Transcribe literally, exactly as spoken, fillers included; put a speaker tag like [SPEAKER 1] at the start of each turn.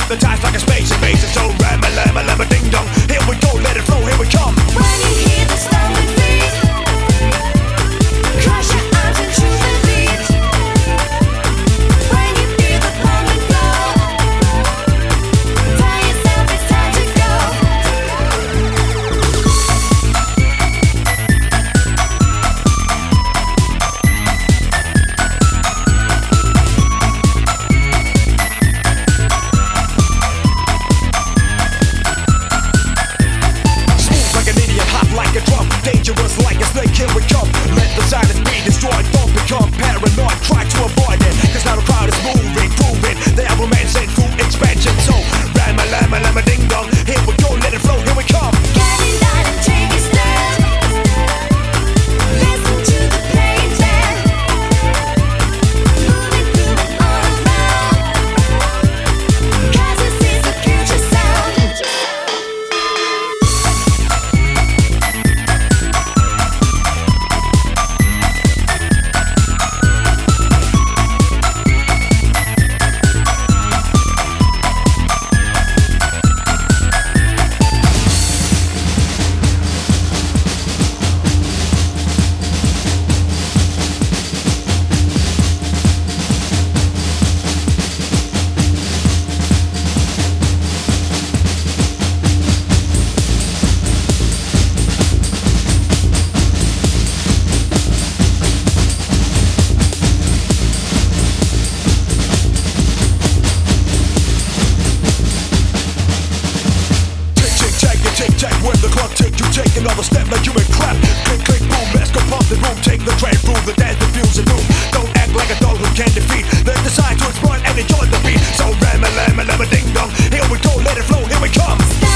[SPEAKER 1] hypnotized like a space invasion. So ram a lam a lam a ding dong. Here we go, let it flow, here we come.
[SPEAKER 2] When you hear the stomping feet, cross your arms and choose the beat. When you feel the pump and flow, tell yourself it's time to go.
[SPEAKER 1] Like a drum, dangerous like a snake, here we come. Let the silence be destroyed, don't become paranoid, try to avoid it. Cause now the crowd is moving, proving they have romance and full expansion. So, rama lama lama ding dong, here we go, let it flow, here we come.
[SPEAKER 2] Get in line and take a stand. Listen to the playing band, moving through and all around. Cause this is the future sound.
[SPEAKER 1] When the clock tick, you take another step like you in clap. Click, click, boom, let's go pump the room. Take the train through the dance, diffuse the room. Don't act like a dog who can defeat. Let decide to explore and enjoy the beat. So ram a lam a lam a ding dong. Here we go, let it flow, here we come.